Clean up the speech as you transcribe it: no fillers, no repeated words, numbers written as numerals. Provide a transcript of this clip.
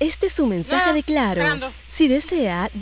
Este es su mensaje de Claro. esperando. Si desea,